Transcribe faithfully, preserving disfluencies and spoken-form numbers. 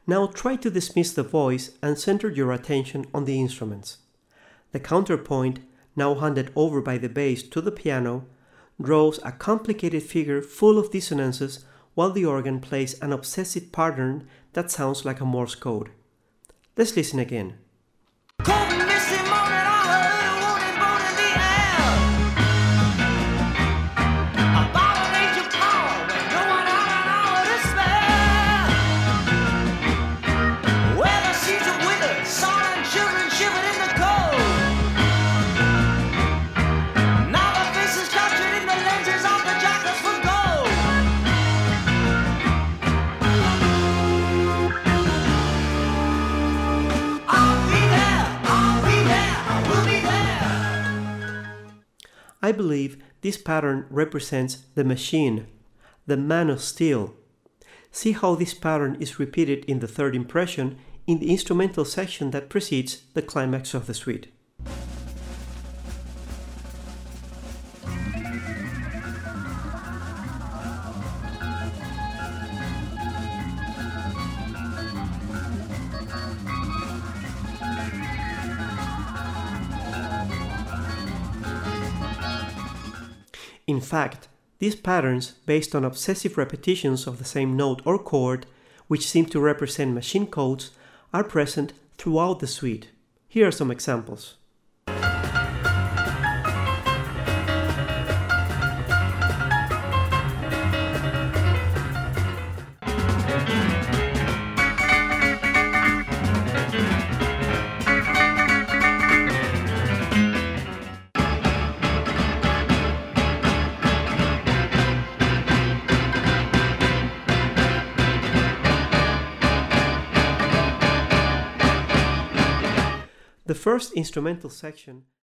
Now try to dismiss the voice and center your attention on the instruments. The counterpoint, now handed over by the bass to the piano, draws a complicated figure full of dissonances while the organ plays an obsessive pattern that sounds like a Morse code. Let's listen again. I believe this pattern represents the machine, the man of steel. See how this pattern is repeated in the third impression in the instrumental section that precedes the climax of the suite. In fact, these patterns, based on obsessive repetitions of the same note or chord, which seem to represent machine codes, are present throughout the suite. Here are some examples. The first instrumental section